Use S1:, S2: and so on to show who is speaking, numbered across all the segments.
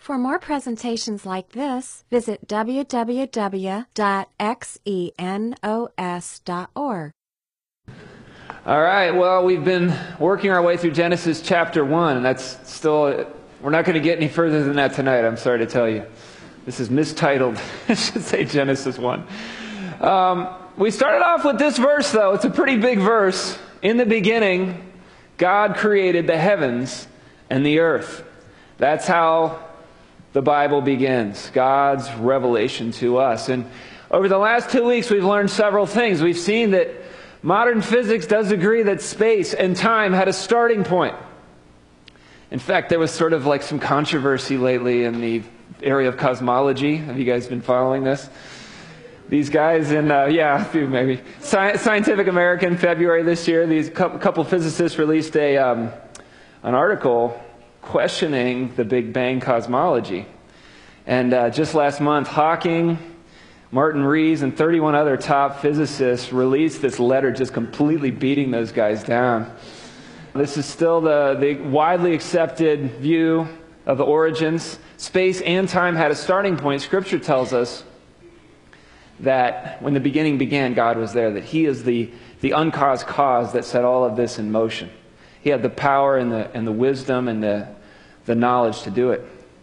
S1: For more presentations like this, visit www.xenos.org.
S2: All right, well, we've been working our way through Genesis chapter 1, and that's still, we're not going to get any further than that tonight, I'm sorry to tell you. This is mistitled. It should say Genesis 1. We started off with this verse, though. It's a pretty big verse. In the beginning, God created the heavens and the earth. That's how the Bible begins, God's revelation to us. And over the last 2 weeks, we've learned several things. We've seen that modern physics does agree that space and time had a starting point. In fact, there was sort of like some controversy lately in the area of cosmology. Have you guys been following this? These guys in, a few maybe. Scientific American, February this year, these couple physicists released an article questioning the Big Bang cosmology. And just last month, Hawking, Martin Rees, and 31 other top physicists released this letter just completely beating those guys down. This is still the widely accepted view of the origins. Space and time had a starting point. Scripture tells us that when the beginning began, God was there, that He is the uncaused cause that set all of this in motion. He had the power and the wisdom and the knowledge to do it.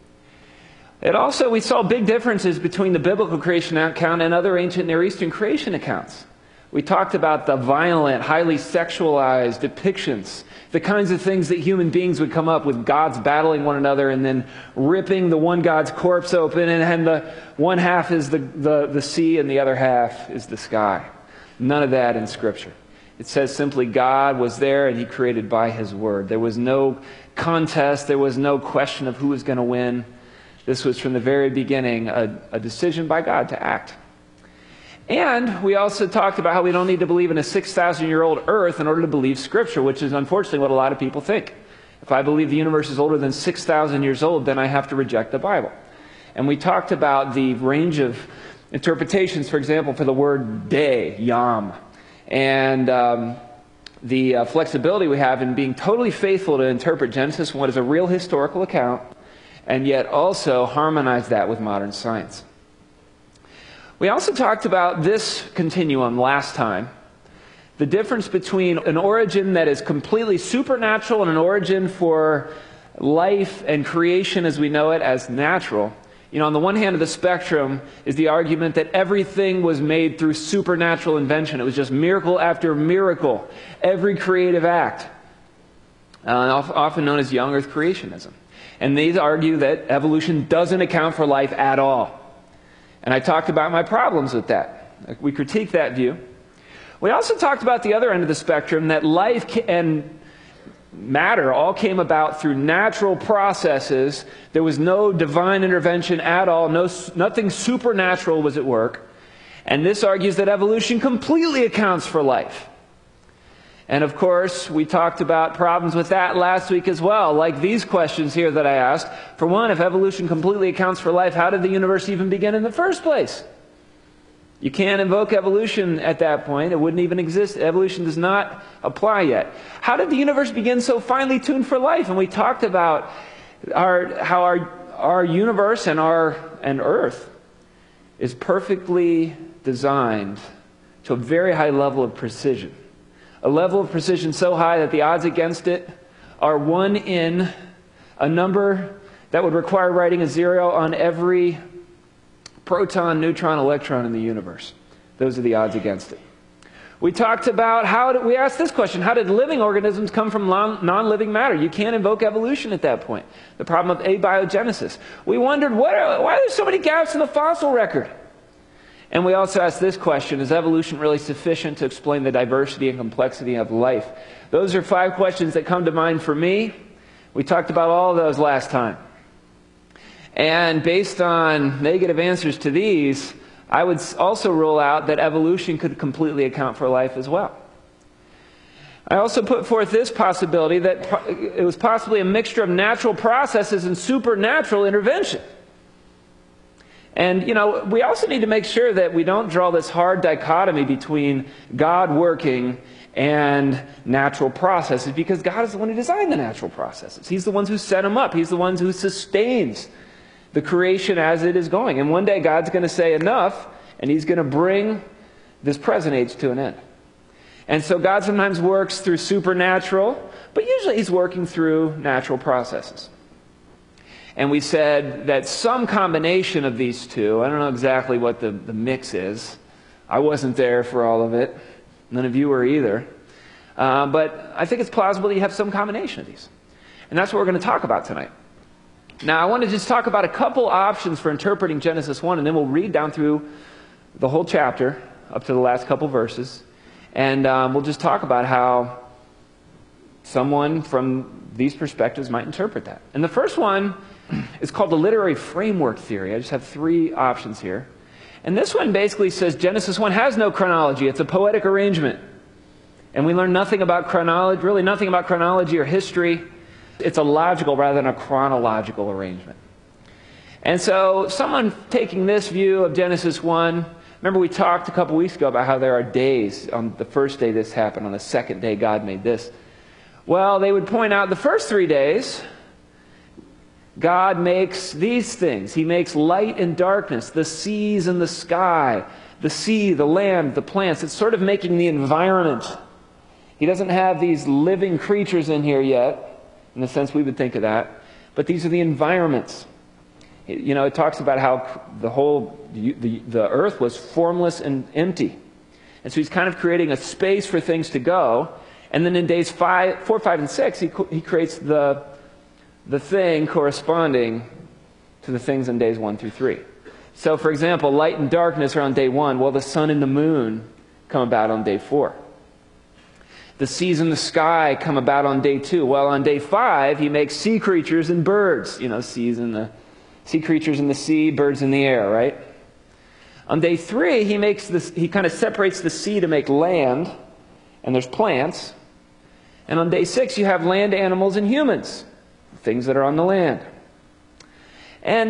S2: We saw big differences between the biblical creation account and other ancient Near Eastern creation accounts. We talked about the violent, highly sexualized depictions, the kinds of things that human beings would come up with, gods battling one another and then ripping the one god's corpse open, and the one half is the sea and the other half is the sky. None of that in Scripture. It says simply God was there and He created by His Word. There was no contest. There was no question of who was going to win. This was from the very beginning a decision by God to act. And we also talked about how we don't need to believe in a 6,000-year-old earth in order to believe Scripture, which is unfortunately what a lot of people think. If I believe the universe is older than 6,000 years old, then I have to reject the Bible. And we talked about the range of interpretations, for example, for the word day, yom, and the flexibility we have in being totally faithful to interpret Genesis 1 as a real historical account, and yet also harmonize that with modern science. We also talked about this continuum last time, the difference between an origin that is completely supernatural and an origin for life and creation as we know it as natural. On the one hand of the spectrum is the argument that everything was made through supernatural invention. It was just miracle after miracle, every creative act, often known as young earth creationism. And they argue that evolution doesn't account for life at all. And I talked about my problems with that. We critiqued that view. We also talked about the other end of the spectrum, that life and matter all came about through natural processes. There was no divine intervention at all. Nothing supernatural was at work. And this argues that evolution completely accounts for life. And of course, we talked about problems with that last week as well, like these questions here that I asked. For one, if evolution completely accounts for life, how did the universe even begin in the first place? You can't invoke evolution at that point. It wouldn't even exist. Evolution does not apply yet. How did the universe begin so finely tuned for life? And we talked about how our universe and Earth is perfectly designed to a very high level of precision. A level of precision so high that the odds against it are 1 in a number that would require writing a 0 on every proton, neutron, electron in the universe. Those are the odds against it. We talked about we asked this question: how did living organisms come from non-living matter? You can't invoke evolution at that point. The problem of abiogenesis. We wondered why are there so many gaps in the fossil record? And we also asked this question: is evolution really sufficient to explain the diversity and complexity of life? Those are 5 questions that come to mind for me. We talked about all of those last time. And based on negative answers to these, I would also rule out that evolution could completely account for life as well. I also put forth this possibility that it was possibly a mixture of natural processes and supernatural intervention. And, we also need to make sure that we don't draw this hard dichotomy between God working and natural processes, because God is the one who designed the natural processes. He's the one who set them up. He's the one who sustains the creation as it is going. And one day God's going to say enough, and he's going to bring this present age to an end. And so God sometimes works through supernatural, but usually he's working through natural processes. And we said that some combination of these two, I don't know exactly what the mix is. I wasn't there for all of it. None of you were either. But I think it's plausible that you have some combination of these. And that's what we're going to talk about tonight. Now, I want to just talk about a couple options for interpreting Genesis 1, and then we'll read down through the whole chapter, up to the last couple verses. And we'll just talk about how someone from these perspectives might interpret that. And the first one is called the literary framework theory. I just have three options here. And this one basically says Genesis 1 has no chronology. It's a poetic arrangement. And we learn nothing about chronology, really nothing about chronology or history. It's a logical rather than a chronological arrangement. And so someone taking this view of Genesis 1, remember we talked a couple weeks ago about how there are days. On the first day this happened, on the second day God made this. Well, they would point out the first 3 days, God makes these things. He makes light and darkness, the seas and the sky, the sea, the land, the plants. It's sort of making the environment. He doesn't have these living creatures in here yet, in the sense we would think of that. But these are the environments. You know, it talks about how the earth was formless and empty. And so he's kind of creating a space for things to go. And then in days 4, 5, and 6, he creates the thing corresponding to the things in days 1 through 3. So, for example, light and darkness are on day 1, while the sun and the moon come about on day 4. The seas and the sky come about on day 2. Well, on day 5, he makes sea creatures and birds. You know, sea creatures in the sea, birds in the air, right? On day 3, he kind of separates the sea to make land, and there's plants. And on day 6, you have land animals and humans, things that are on the land. And,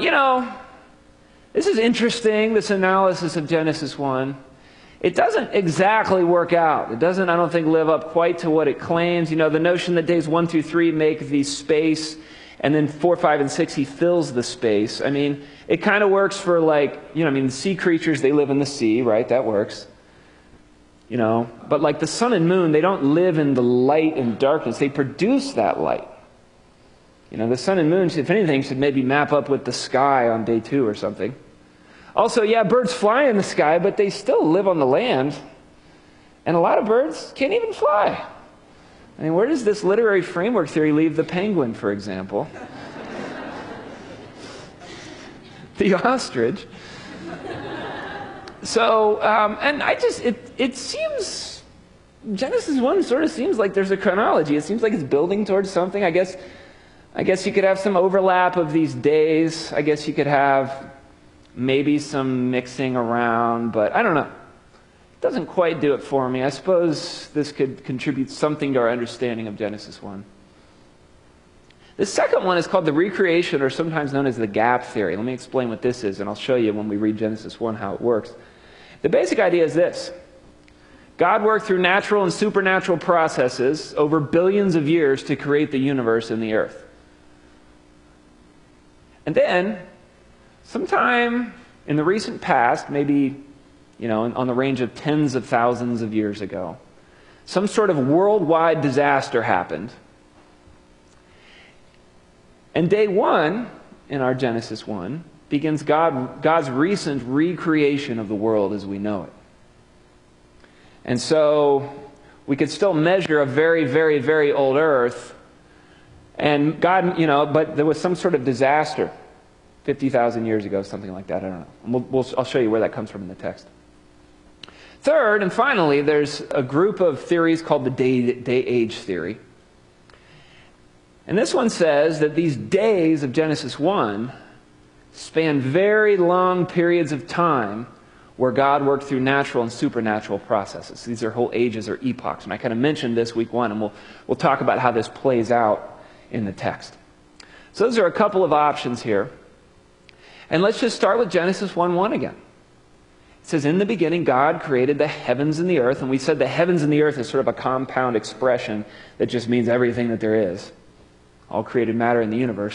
S2: this is interesting, this analysis of Genesis 1. It doesn't exactly work out. It doesn't, I don't think, live up quite to what it claims. You know, the notion that days 1 through 3 make the space, and then 4, 5, and 6, he fills the space. I mean, it kind of works for the sea creatures, they live in the sea, right? That works. You know, but like the sun and moon, they don't live in the light and darkness. They produce that light. You know, the sun and moon, if anything, should maybe map up with the sky on day 2 or something. Also, yeah, birds fly in the sky, but they still live on the land. And a lot of birds can't even fly. I mean, where does this literary framework theory leave the penguin, for example? The ostrich. So, and it seems, Genesis 1 sort of seems like there's a chronology. It seems like it's building towards something. I guess you could have some overlap of these days. I guess you could have maybe some mixing around, but I don't know. It doesn't quite do it for me. I suppose this could contribute something to our understanding of Genesis 1. The second one is called the recreation, or sometimes known as the gap theory. Let me explain what this is, and I'll show you when we read Genesis 1 how it works. The basic idea is this. God worked through natural and supernatural processes over billions of years to create the universe and the earth. And then, sometime in the recent past, maybe, on the range of tens of thousands of years ago, some sort of worldwide disaster happened. And day 1 in our Genesis 1 begins God's recent recreation of the world as we know it. And so we could still measure a very, very, very old earth, and God, but there was some sort of disaster 50,000 years ago, something like that. I don't know. I'll show you where that comes from in the text. Third, and finally, there's a group of theories called the day-age theory. And this one says that these days of Genesis 1 span very long periods of time where God worked through natural and supernatural processes. These are whole ages or epochs. And I kind of mentioned this week 1, and we'll talk about how this plays out in the text. So those are a couple of options here. And let's just start with Genesis 1:1 again. It says, in the beginning, God created the heavens and the earth. And we said the heavens and the earth is sort of a compound expression that just means everything that there is. All created matter in the universe.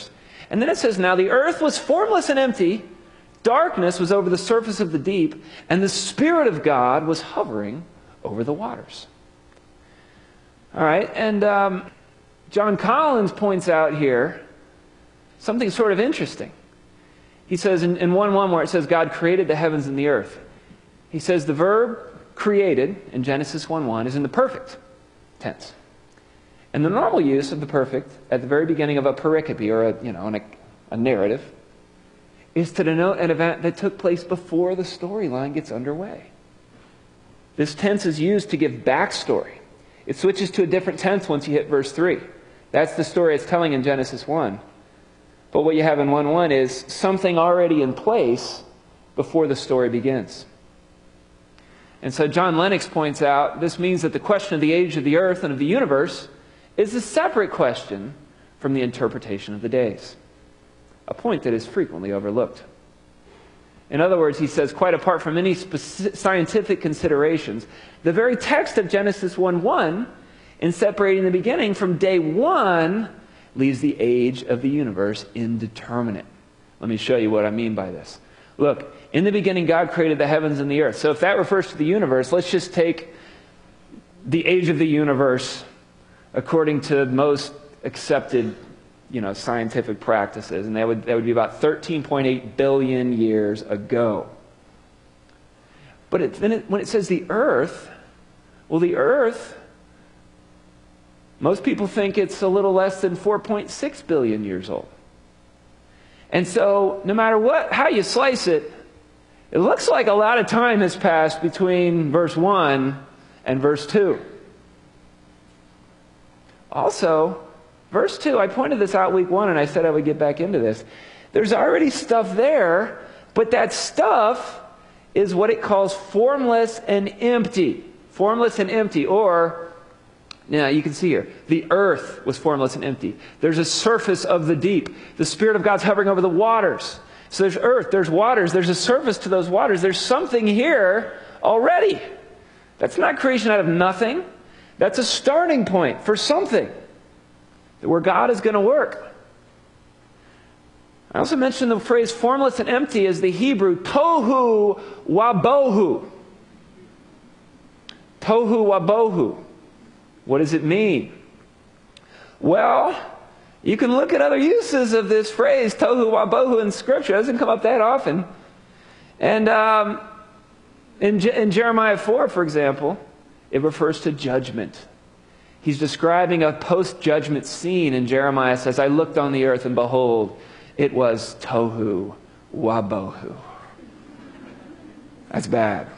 S2: And then it says, now the earth was formless and empty, darkness was over the surface of the deep, and the Spirit of God was hovering over the waters. All right, and John Collins points out here something sort of interesting. He says in 1:1, where it says God created the heavens and the earth, he says the verb created in Genesis 1:1 is in the perfect tense. And the normal use of the perfect at the very beginning of a pericope, or a narrative, is to denote an event that took place before the storyline gets underway. This tense is used to give backstory. It switches to a different tense once you hit verse 3. That's the story it's telling in Genesis 1. But what you have in 1:1 is something already in place before the story begins. And so John Lennox points out this means that the question of the age of the earth and of the universe is a separate question from the interpretation of the days, a point that is frequently overlooked. In other words, he says, quite apart from any scientific considerations, the very text of Genesis 1:1, in separating the beginning from day one, leaves the age of the universe indeterminate. Let me show you what I mean by this. Look, in the beginning God created the heavens and the earth. So if that refers to the universe, let's just take the age of the universe according to most accepted scientific practices, and that would be about 13.8 billion years ago. But when it says the earth, well, the earth, most people think it's a little less than 4.6 billion years old. And so, no matter how you slice it, it looks like a lot of time has passed between verse 1 and verse 2. Also, verse 2, I pointed this out week 1 and I said I would get back into this. There's already stuff there, but that stuff is what it calls formless and empty. Formless and empty, or, you can see here, the earth was formless and empty. There's a surface of the deep. The Spirit of God's hovering over the waters. So there's earth, there's waters, there's a surface to those waters. There's something here already. That's not creation out of nothing. That's a starting point for something where God is going to work. I also mentioned the phrase formless and empty as the Hebrew tohu wabohu. Tohu wabohu. What does it mean? Well, you can look at other uses of this phrase, tohu wabohu, in Scripture. It doesn't come up that often. And in Jeremiah 4, for example, it refers to judgment. He's describing a post-judgment scene, and Jeremiah says, I looked on the earth, and behold, it was tohu wabohu. That's bad.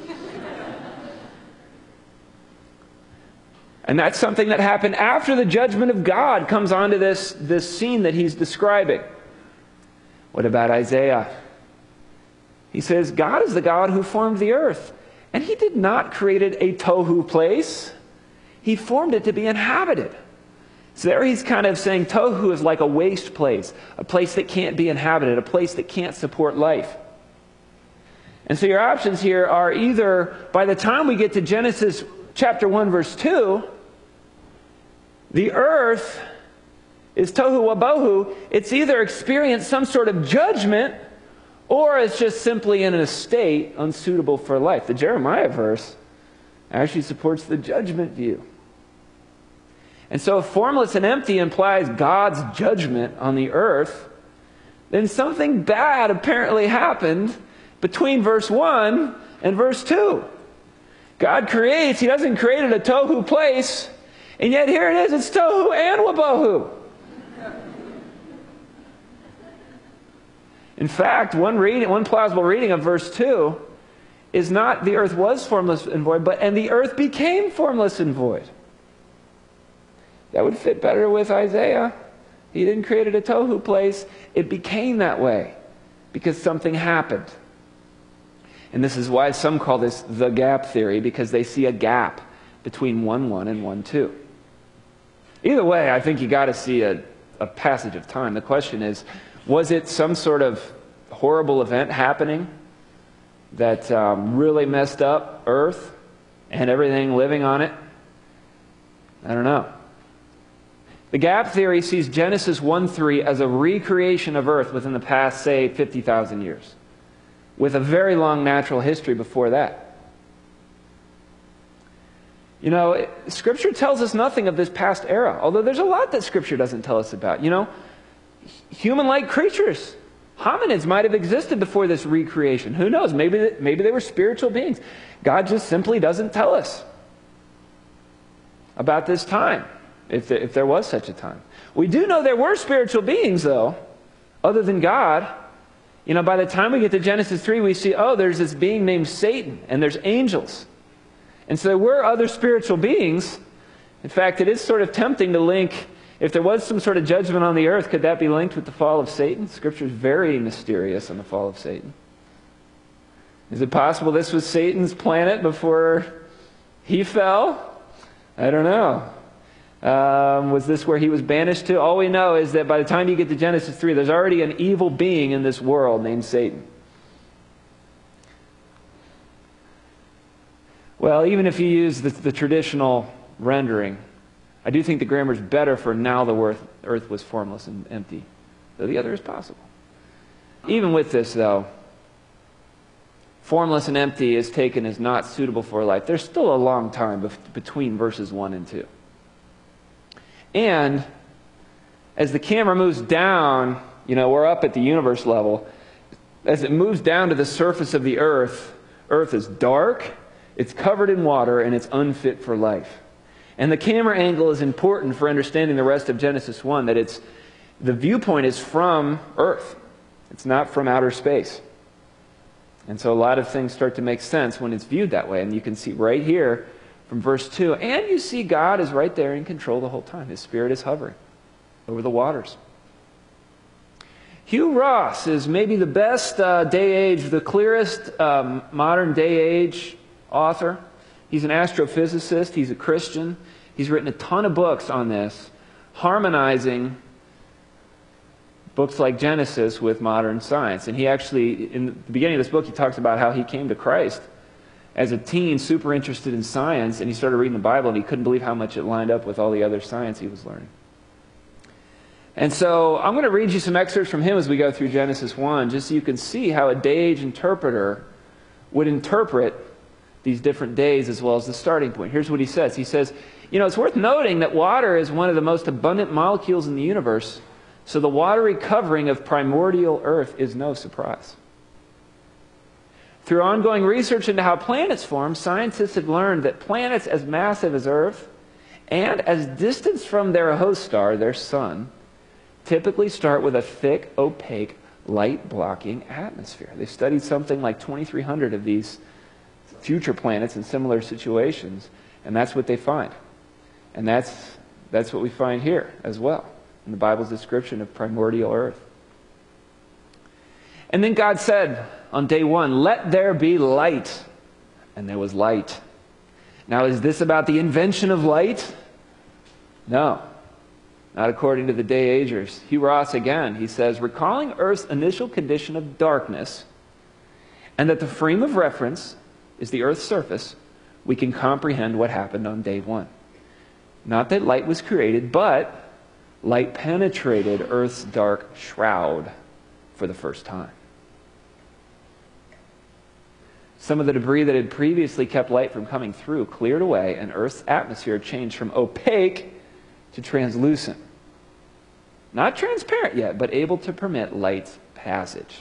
S2: And that's something that happened after the judgment of God comes onto this scene that he's describing. What about Isaiah? He says, God is the God who formed the earth. And he did not create it a tohu place. He formed it to be inhabited. So there he's kind of saying tohu is like a waste place, a place that can't be inhabited, a place that can't support life. And so your options here are either, by the time we get to Genesis chapter 1, verse 2, the earth is tohu wabohu. It's either experienced some sort of judgment, or it's just simply in a state unsuitable for life. The Jeremiah verse actually supports the judgment view. And so if formless and empty implies God's judgment on the earth, then something bad apparently happened between verse 1 and verse 2. God creates, he doesn't create a tohu place, and yet here it is, it's tohu and wabohu. In fact, one plausible reading of verse 2 is not the earth was formless and void, but and the earth became formless and void. That would fit better with Isaiah. He didn't create a tohu place. It became that way because something happened. And this is why some call this the gap theory, because they see a gap between 1:1 and 1:2. Either way, I think you got to see a passage of time. The question is, was it some sort of horrible event happening that really messed up Earth and everything living on it? I don't know. The gap theory sees Genesis 1:3 as a recreation of earth within the past, say, 50,000 years, with a very long natural history before that. You know, Scripture tells us nothing of this past era, although there's a lot that Scripture doesn't tell us about. You know, human-like creatures, hominids might have existed before this recreation. Who knows? Maybe they were spiritual beings. God just simply doesn't tell us about this time, if there was such a time. We do know there were spiritual beings, though, other than God. You know, by the time we get to Genesis 3, we see, oh, there's this being named Satan, and there's angels. And so there were other spiritual beings. In fact, it is sort of tempting to link, if there was some sort of judgment on the earth, could that be linked with the fall of Satan? Scripture is very mysterious on the fall of Satan. Is it possible this was Satan's planet before he fell? I don't know. Was this where he was banished to? All we know is that by the time you get to Genesis 3, there's already an evil being in this world named Satan. Well, even if you use the traditional rendering, I do think the grammar is better for now the earth was formless and empty, though the other is possible. Even with this, though, formless and empty is taken as not suitable for life. There's still a long time between verses 1 and 2. And as the camera moves down, you know, we're up at the universe level. As it moves down to the surface of the earth is dark, it's covered in water, and it's unfit for life. And the camera angle is important for understanding the rest of Genesis 1, that the viewpoint is from earth. It's not from outer space. And so a lot of things start to make sense when it's viewed that way. And you can see right here from verse 2, and you see God is right there in control the whole time. His Spirit is hovering over the waters. Hugh Ross is maybe the best the clearest modern day age author. He's an astrophysicist. He's a Christian. He's written a ton of books on this, harmonizing books like Genesis with modern science. And he actually, in the beginning of this book, he talks about how he came to Christ as a teen, super interested in science, and he started reading the Bible, and he couldn't believe how much it lined up with all the other science he was learning. And so I'm going to read you some excerpts from him as we go through Genesis 1, just so you can see how a day-age interpreter would interpret these different days as well as the starting point. Here's what he says. He says, you know, it's worth noting that water is one of the most abundant molecules in the universe, so the watery covering of primordial earth is no surprise. Through ongoing research into how planets form, scientists have learned that planets as massive as Earth and as distant from their host star, their sun, typically start with a thick, opaque, light-blocking atmosphere. They studied something like 2,300 of these future planets in similar situations, and that's what they find. And that's what we find here as well, in the Bible's description of primordial earth. And then God said on day 1, "Let there be light." And there was light. Now, is this about the invention of light? No. Not according to the day-agers. Hugh Ross again, he says, recalling Earth's initial condition of darkness, and that the frame of reference is the Earth's surface, we can comprehend what happened on day 1. Not that light was created, but light penetrated Earth's dark shroud for the first time. Some of the debris that had previously kept light from coming through cleared away, and Earth's atmosphere changed from opaque to translucent. Not transparent yet, but able to permit light's passage.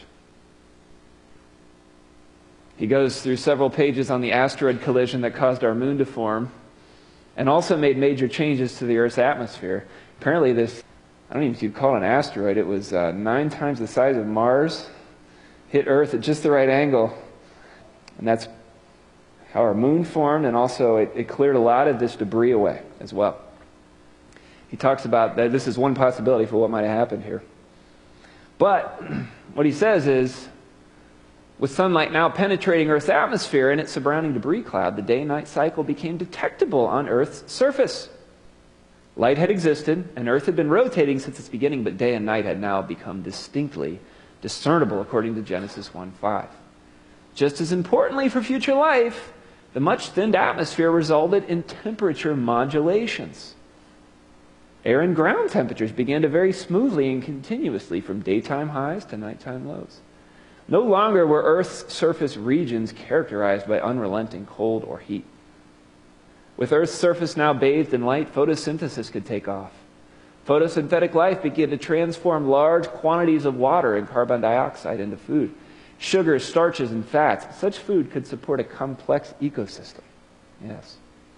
S2: He goes through several pages on the asteroid collision that caused our moon to form, and also made major changes to the Earth's atmosphere. Apparently this, I don't even know if you'd call it an asteroid, it was 9 times the size of Mars, hit Earth at just the right angle. And that's how our moon formed, and also it cleared a lot of this debris away as well. He talks about that this is one possibility for what might have happened here. But what he says is, with sunlight now penetrating Earth's atmosphere and its surrounding debris cloud, the day-night cycle became detectable on Earth's surface. Light had existed, and Earth had been rotating since its beginning, but day and night had now become distinctly discernible, according to Genesis 1:5. Just as importantly for future life, the much thinned atmosphere resulted in temperature modulations. Air and ground temperatures began to vary smoothly and continuously from daytime highs to nighttime lows. No longer were Earth's surface regions characterized by unrelenting cold or heat. With Earth's surface now bathed in light, photosynthesis could take off. Photosynthetic life began to transform large quantities of water and carbon dioxide into food. Sugars, starches, and fats. Such food could support a complex ecosystem. Yes.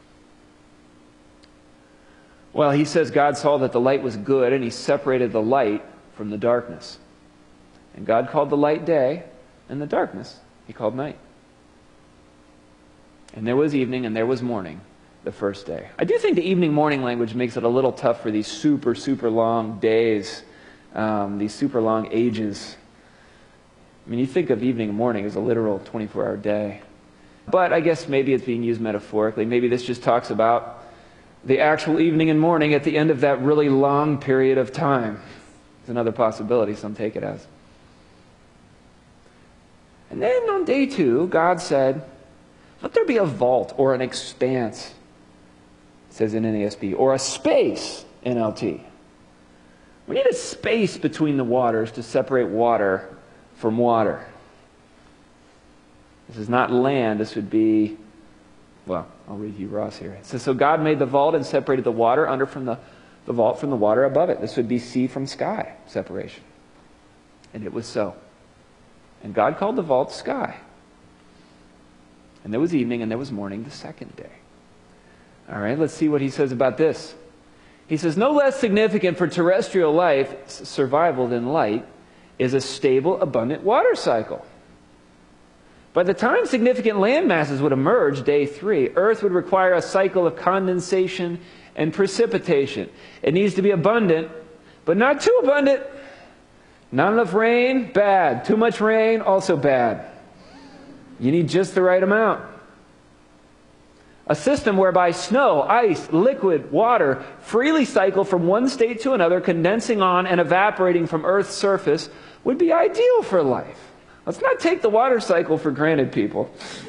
S2: Well, he says God saw that the light was good, and he separated the light from the darkness. And God called the light day, and the darkness he called night. And there was evening, and there was morning, the first day. I do think the evening-morning language makes it a little tough for these super, super long days, these super long ages. I mean, you think of evening and morning as a literal 24-hour day. But I guess maybe it's being used metaphorically. Maybe this just talks about the actual evening and morning at the end of that really long period of time. It's another possibility, some take it as. And then on day 2, God said, let there be a vault or an expanse, it says in NASB, or a space, NLT. We need a space between the waters to separate water from water. This is not land, this would be, well, I'll read you Ross here. It says, so God made the vault and separated the water under from the vault from the water above it. This would be sea from sky separation. And it was so. And God called the vault sky. And there was evening and there was morning the second day. All right, let's see what he says about this. He says, no less significant for terrestrial life's survival than light is a stable, abundant water cycle. By the time significant land masses would emerge, day 3, Earth would require a cycle of condensation and precipitation. It needs to be abundant, but not too abundant. Not enough rain, bad. Too much rain, also bad. You need just the right amount. A system whereby snow, ice, liquid, water freely cycle from one state to another, condensing on and evaporating from Earth's surface, would be ideal for life. Let's not take the water cycle for granted, people.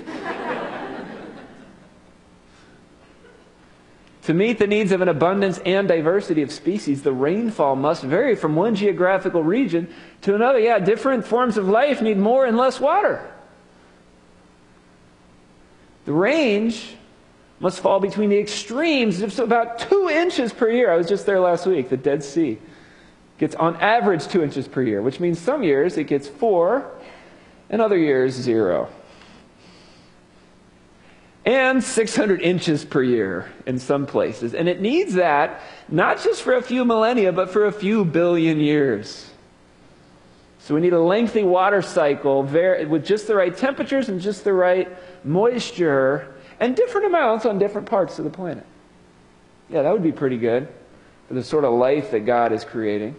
S2: To meet the needs of an abundance and diversity of species, the rainfall must vary from one geographical region to another. Yeah, different forms of life need more and less water. The range must fall between the extremes of about 2 inches per year. I was just there last week. The Dead Sea gets on average 2 inches per year, which means some years it gets 4 and other years 0. And 600 inches per year in some places. And it needs that not just for a few millennia, but for a few billion years. So we need a lengthy water cycle with just the right temperatures and just the right moisture and different amounts on different parts of the planet. Yeah, that would be pretty good for the sort of life that God is creating.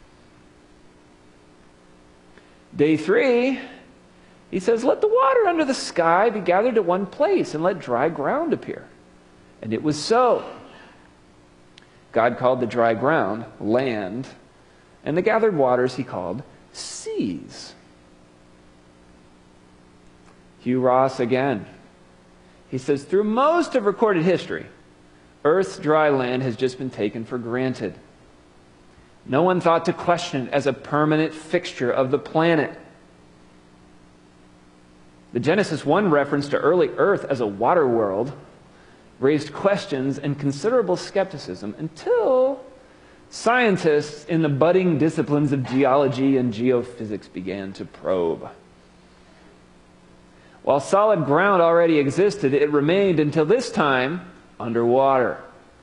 S2: Day 3, he says, let the water under the sky be gathered at one place and let dry ground appear. And it was so. God called the dry ground land, and the gathered waters he called seas. Hugh Ross again. He says, through most of recorded history, Earth's dry land has just been taken for granted. No one thought to question it as a permanent fixture of the planet. The Genesis 1 reference to early Earth as a water world raised questions and considerable skepticism until scientists in the budding disciplines of geology and geophysics began to probe. While solid ground already existed, it remained until this time underwater.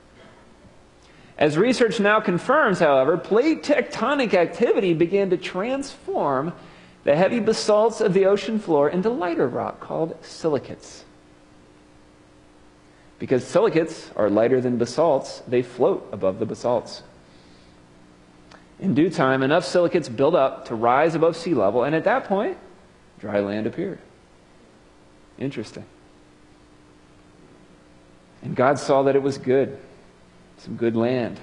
S2: As research now confirms, however, plate tectonic activity began to transform the heavy basalts of the ocean floor into lighter rock called silicates. Because silicates are lighter than basalts, they float above the basalts. In due time, enough silicates built up to rise above sea level, and at that point, dry land appeared. Interesting. And God saw that it was good. Some good land.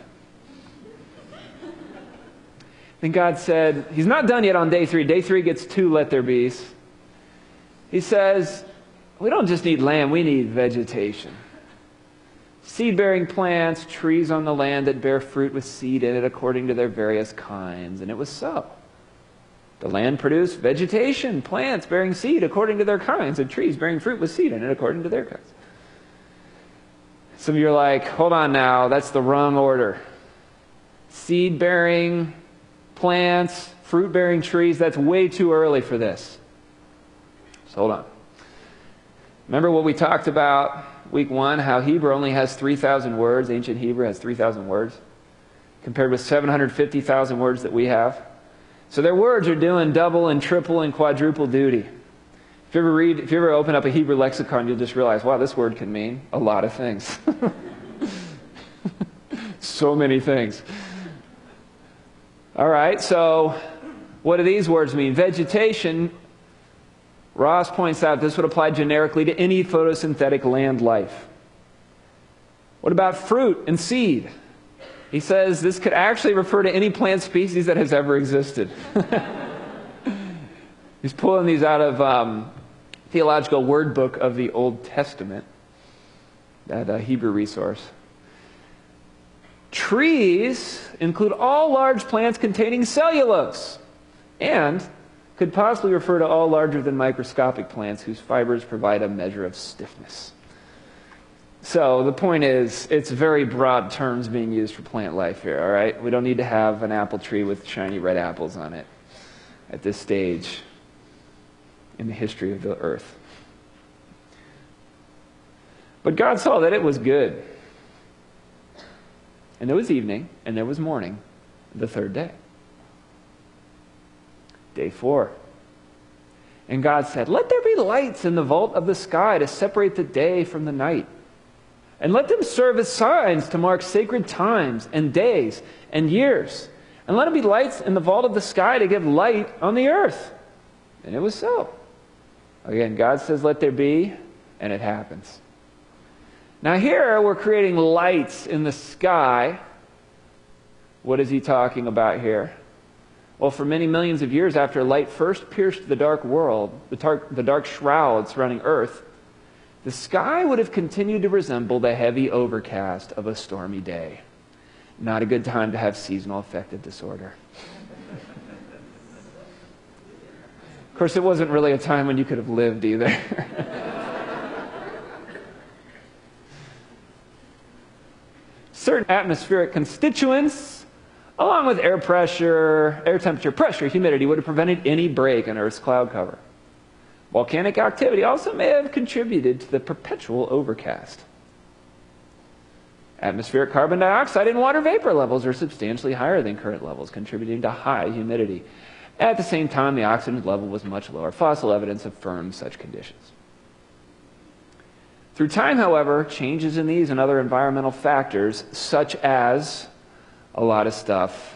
S2: Then God said, he's not done yet on day 3. Day 3 gets 2 let there be's. He says, we don't just need land, we need vegetation. seed-bearing plants, trees on the land that bear fruit with seed in it according to their various kinds. And it was so. The land produced vegetation, plants bearing seed according to their kinds, and trees bearing fruit with seed in it according to their kinds. Some of you are like, hold on now, that's the wrong order. Seed-bearing plants, fruit-bearing trees, that's way too early for this. So hold on. Remember what we talked about week 1, how Hebrew only has 3,000 words. Ancient Hebrew has 3,000 words, compared with 750,000 words that we have. So their words are doing double and triple and quadruple duty. If you ever open up a Hebrew lexicon, you'll just realize, wow, this word can mean a lot of things. So many things. All right, so what do these words mean? Vegetation, Ross points out this would apply generically to any photosynthetic land life. What about fruit and seed? He says this could actually refer to any plant species that has ever existed. He's pulling these out of Theological Word Book of the Old Testament, that Hebrew resource. Trees include all large plants containing cellulose, and could possibly refer to all larger than microscopic plants whose fibers provide a measure of stiffness. So the point is, it's very broad terms being used for plant life here, all right? We don't need to have an apple tree with shiny red apples on it at this stage in the history of the earth. But God saw that it was good. And there was evening, and there was morning, the third day. Day 4. And God said, "Let there be lights in the vault of the sky to separate the day from the night. And let them serve as signs to mark sacred times and days and years. And let them be lights in the vault of the sky to give light on the earth." And it was so. Again, God says, "Let there be," and it happens. Now here, we're creating lights in the sky. What is he talking about here? Well, for many millions of years after light first pierced the dark world, the dark shroud surrounding Earth, the sky would have continued to resemble the heavy overcast of a stormy day. Not a good time to have seasonal affective disorder. Of course, it wasn't really a time when you could have lived either. Certain atmospheric constituents, along with air pressure, air temperature, pressure, humidity, would have prevented any break in Earth's cloud cover. Volcanic activity also may have contributed to the perpetual overcast. Atmospheric carbon dioxide and water vapor levels are substantially higher than current levels, contributing to high humidity. At the same time, the oxygen level was much lower. Fossil evidence affirms such conditions. Through time, however, changes in these and other environmental factors, such as a lot of stuff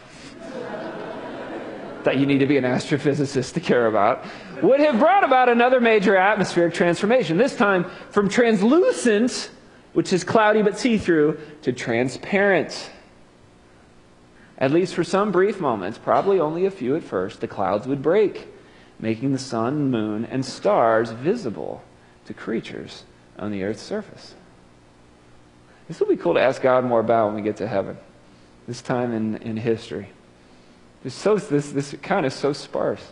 S2: that you need to be an astrophysicist to care about, would have brought about another major atmospheric transformation, this time from translucent, which is cloudy but see-through, to transparent. At least for some brief moments, probably only a few at first, the clouds would break, making the sun, moon, and stars visible to creatures on the Earth's surface. This will be cool to ask God more about when we get to heaven, this time in history. This kind of so sparse.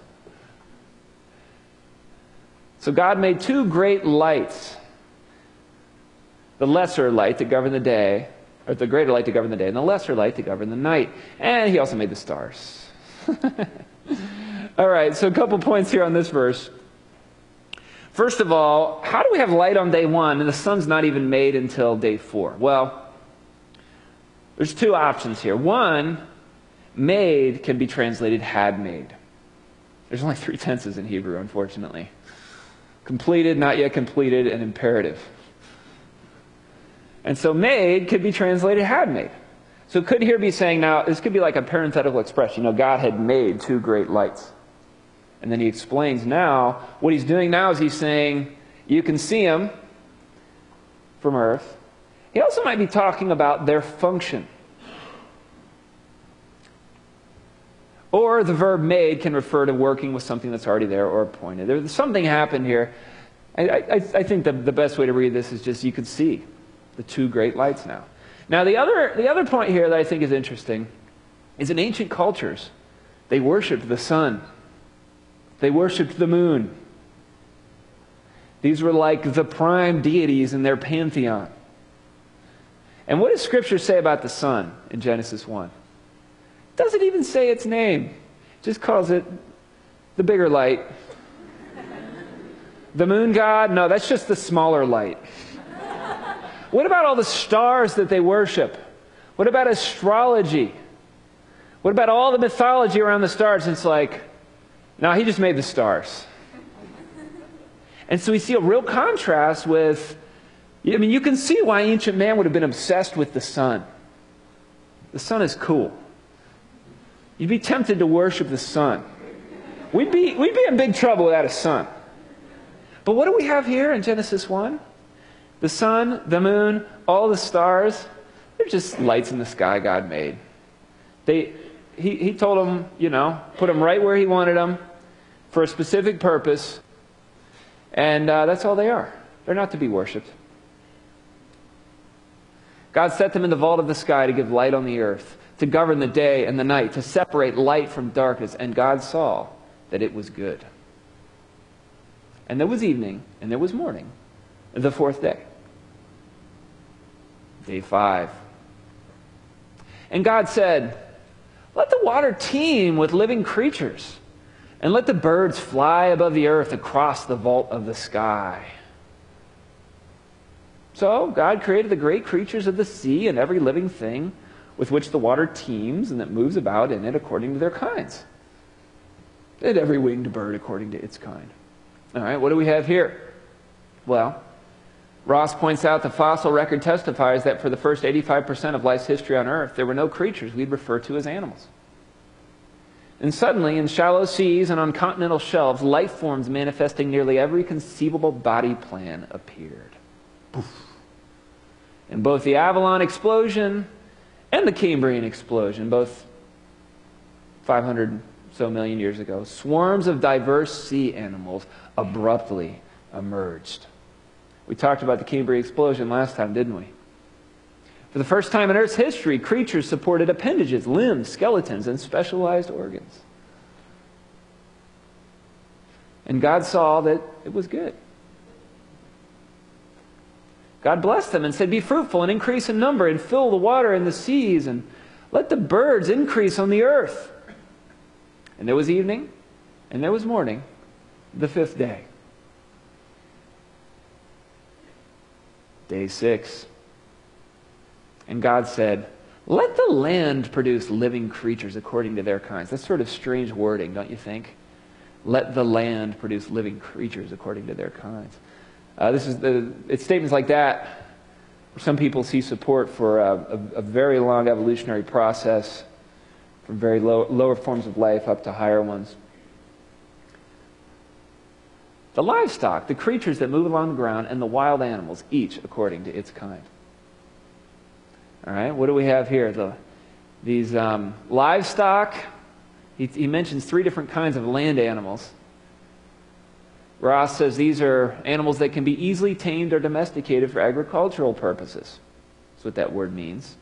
S2: So God made two great lights. The lesser light to govern the day, or the greater light to govern the day, and the lesser light to govern the night. And he also made the stars. All right, so a couple points here on this verse. First of all, how do we have light on day 1 and the sun's not even made until day 4? Well, there's two options here. One, made can be translated had made. There's only 3 tenses in Hebrew, unfortunately. Completed, not yet completed, and imperative. And so made could be translated had made. So it could here be saying now, this could be like a parenthetical expression. God had made 2 great lights. And then he explains now, what he's doing now is he's saying, you can see them from Earth. He also might be talking about their function. Or the verb made can refer to working with something that's already there or appointed. There's something happened here. I think the best way to read this is just you could see. The two great lights now. Now, the other point here that I think is interesting is in ancient cultures, they worshipped the sun. They worshipped the moon. These were like the prime deities in their pantheon. And what does Scripture say about the sun in Genesis 1? It doesn't even say its name. It just calls it the bigger light. The moon god? No, that's just the smaller light. What about all the stars that they worship? What about astrology? What about all the mythology around the stars? It's like, no, he just made the stars. And so we see a real contrast with, I mean, you can see why ancient man would have been obsessed with the sun. The sun is cool. You'd be tempted to worship the sun. We'd be in big trouble without a sun. But what do we have here in Genesis 1? The sun, the moon, all the stars, they're just lights in the sky God made. He told them, put them right where he wanted them for a specific purpose. And that's all they are. They're not to be worshipped. God set them in the vault of the sky to give light on the earth, to govern the day and the night, to separate light from darkness. And God saw that it was good. And there was evening, and there was morning, the fourth day. Day 5. And God said, let the water teem with living creatures, and let the birds fly above the earth across the vault of the sky. So God created the great creatures of the sea and every living thing with which the water teems and that moves about in it according to their kinds. And every winged bird according to its kind. All right, what do we have here? Well, Ross points out the fossil record testifies that for the first 85% of life's history on Earth, there were no creatures we'd refer to as animals. And suddenly, in shallow seas and on continental shelves, life forms manifesting nearly every conceivable body plan appeared. Poof. And both the Avalon explosion and the Cambrian explosion, both 500 so million years ago, swarms of diverse sea animals abruptly emerged. We talked about the Cambrian explosion last time, didn't we? For the first time in Earth's history, creatures supported appendages, limbs, skeletons, and specialized organs. And God saw that it was good. God blessed them and said, be fruitful and increase in number and fill the water and the seas and let the birds increase on the earth. And there was evening and there was morning, the fifth day. Day 6. And God said, let the land produce living creatures according to their kinds. That's sort of strange wording, don't you think? Let the land produce living creatures according to their kinds. It's statements like that where some people see support for a very long evolutionary process from very lower forms of life up to higher ones. The livestock, the creatures that move along the ground, and the wild animals, each according to its kind. All right, what do we have here? These livestock, he mentions 3 different kinds of land animals. Ross says these are animals that can be easily tamed or domesticated for agricultural purposes. That's what that word means.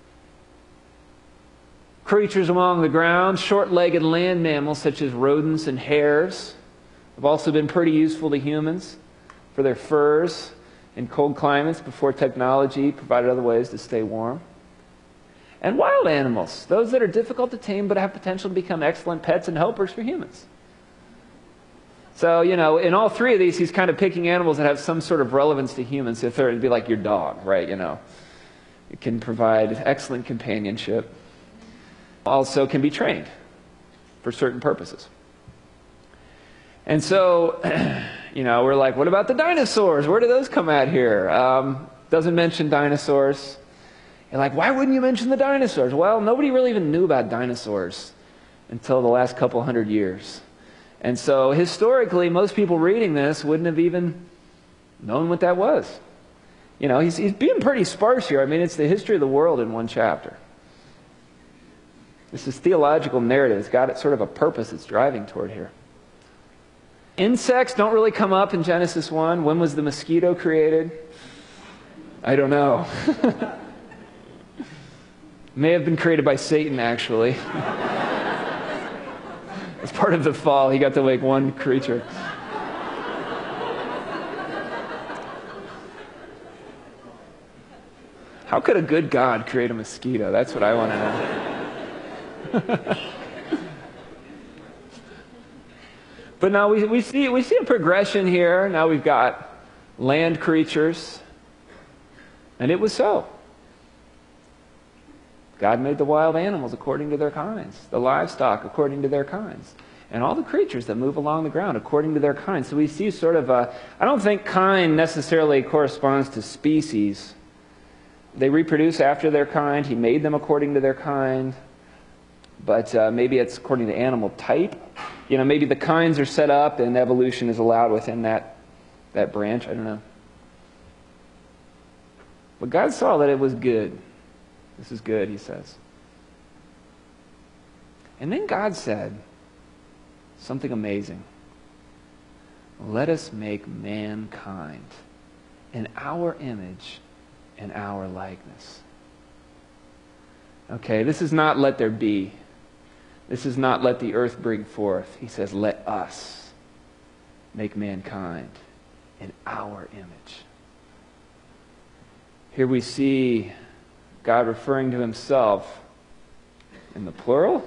S2: Creatures along the ground, short-legged land mammals such as rodents and hares have also been pretty useful to humans for their furs in cold climates before technology provided other ways to stay warm. And wild animals, those that are difficult to tame but have potential to become excellent pets and helpers for humans. So, in all 3 of these, he's kind of picking animals that have some sort of relevance to humans. So it'd be like your dog, right? It can provide excellent companionship. Also can be trained for certain purposes. And so, we're like, what about the dinosaurs? Where do those come at here? Doesn't mention dinosaurs. You're like, why wouldn't you mention the dinosaurs? Well, nobody really even knew about dinosaurs until the last couple hundred years. And so, historically, most people reading this wouldn't have even known what that was. He's being pretty sparse here. I mean, it's the history of the world in one chapter. This is theological narrative. It's got sort of a purpose it's driving toward here. Insects don't really come up in Genesis 1. When was the mosquito created? I don't know. May have been created by Satan, actually. As part of the fall, he got to make one creature. How could a good God create a mosquito? That's what I want to know. But now we see a progression here. Now we've got land creatures. And it was so. God made the wild animals according to their kinds, the livestock according to their kinds, and all the creatures that move along the ground according to their kinds. So we see sort of I don't think kind necessarily corresponds to species. They reproduce after their kind. He made them according to their kind. But maybe it's according to animal type. Maybe the kinds are set up and evolution is allowed within that branch. I don't know. But God saw that it was good. This is good, he says. And then God said something amazing. Let us make mankind in our image and our likeness. Okay, this is not let there be. This is not let the earth bring forth. He says, let us make mankind in our image. Here we see God referring to himself in the plural.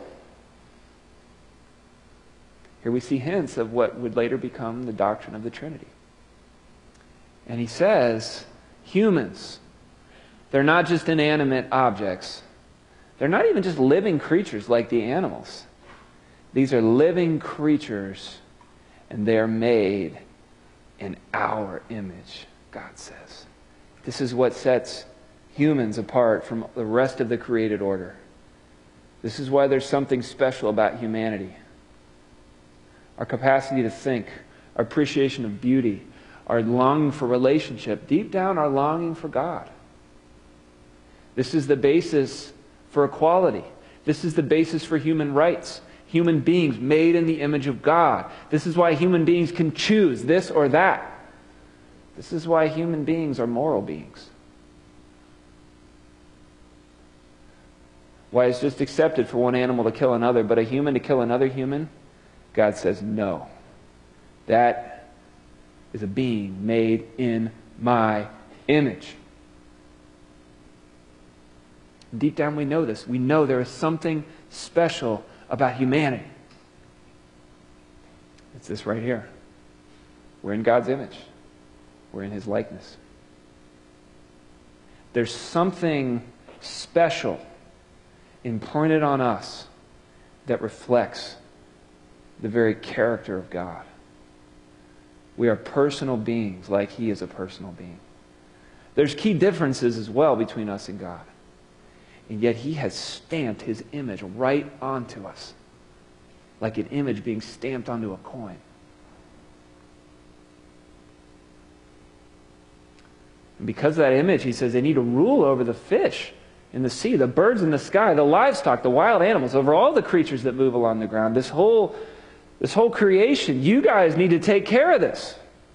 S2: Here we see hints of what would later become the doctrine of the Trinity. And he says, humans, they're not just inanimate objects. They're not even just living creatures like the animals. These are living creatures, and they're made in our image, God says. This is what sets humans apart from the rest of the created order. This is why there's something special about humanity. Our capacity to think, our appreciation of beauty, our longing for relationship, deep down our longing for God. This is the basis for equality. This is the basis for human rights. Human beings made in the image of God. This is why human beings can choose this or that. This is why human beings are moral beings. Why it's just accepted for one animal to kill another, but a human to kill another human? God says, no. That is a being made in my image. Deep down we know this. We know there is something special about humanity. It's this right here. We're in God's image. We're in his likeness. There's something special imprinted on us that reflects the very character of God. We are personal beings like he is a personal being. There's key differences as well between us and God. And yet he has stamped his image right onto us, like an image being stamped onto a coin. And because of that image, he says they need to rule over the fish in the sea, the birds in the sky, the livestock, the wild animals, over all the creatures that move along the ground. This whole creation, you guys need to take care of this.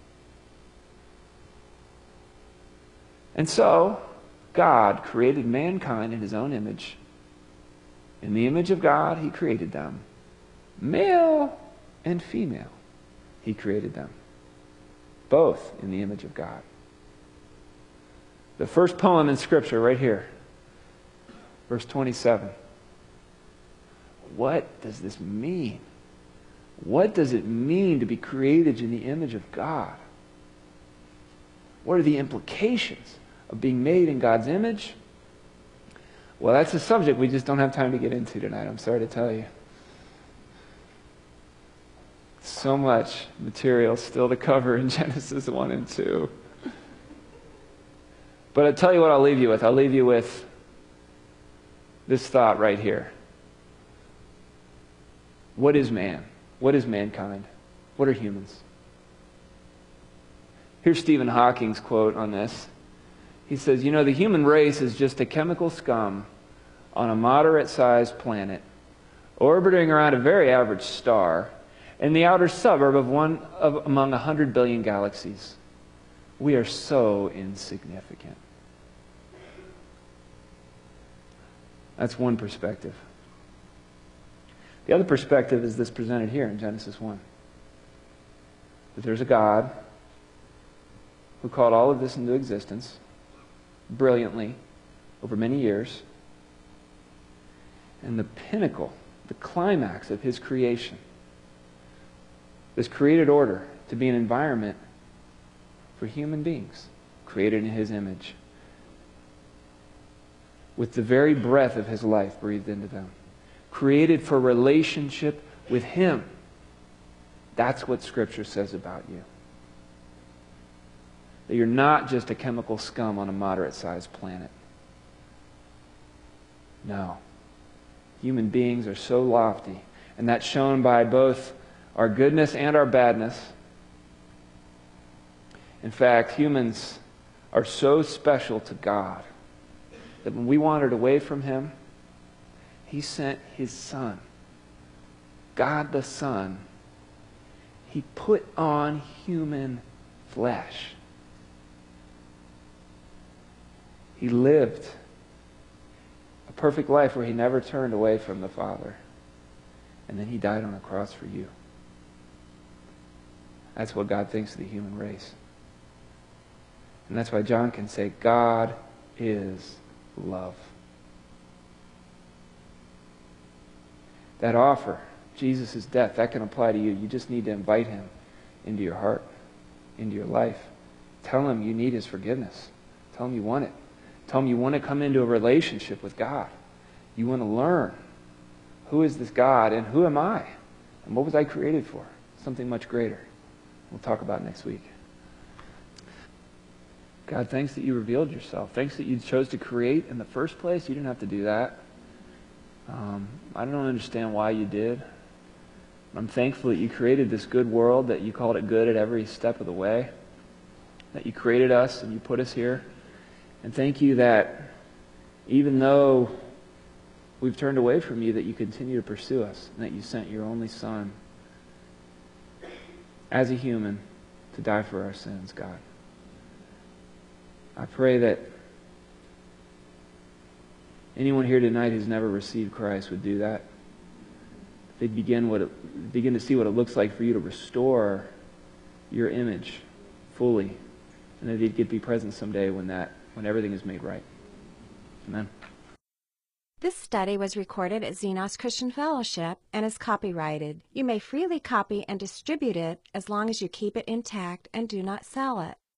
S2: And so, God created mankind in his own image. In the image of God, he created them. Male and female, he created them. Both in the image of God. The first poem in Scripture, right here. Verse 27. What does this mean? What does it mean to be created in the image of God? What are the implications of being made in God's image? Well, that's a subject we just don't have time to get into tonight. I'm sorry to tell you. So much material still to cover in Genesis 1 and 2. But I'll tell you what I'll leave you with. I'll leave you with this thought right here. What is man? What is mankind? What are humans? Here's Stephen Hawking's quote on this. He says, the human race is just a chemical scum on a moderate-sized planet, orbiting around a very average star, in the outer suburb of one among 100 billion galaxies. We are so insignificant. That's one perspective. The other perspective is this presented here in Genesis 1. That there's a God who called all of this into existence brilliantly over many years. And the pinnacle, the climax of his creation, this created order to be an environment for human beings, created in his image, with the very breath of his life breathed into them, created for relationship with him. That's what Scripture says about you. That you're not just a chemical scum on a moderate-sized planet. No. Human beings are so lofty, and that's shown by both our goodness and our badness. In fact, humans are so special to God that when we wandered away from him, he sent his Son, God the Son. He put on human flesh. He lived a perfect life where he never turned away from the Father. And then he died on a cross for you. That's what God thinks of the human race. And that's why John can say, God is love. That offer, Jesus' death, that can apply to you. You just need to invite him into your heart, into your life. Tell him you need his forgiveness. Tell him you want it. Tell him you want to come into a relationship with God. You want to learn, who is this God and who am I? And what was I created for? Something much greater. We'll talk about next week. God, thanks that you revealed yourself. Thanks that you chose to create in the first place. You didn't have to do that. I don't understand why you did. I'm thankful that you created this good world, that you called it good at every step of the way, that you created us and you put us here. And thank you that even though we've turned away from you, that you continue to pursue us, and that you sent your only Son as a human to die for our sins, God. I pray that anyone here tonight who's never received Christ would do that. They'd begin to see what it looks like for you to restore your image fully, and that they'd get to be present someday when everything is made right. Amen.
S1: This study was recorded at Xenos Christian Fellowship and is copyrighted. You may freely copy and distribute it as long as you keep it intact and do not sell it.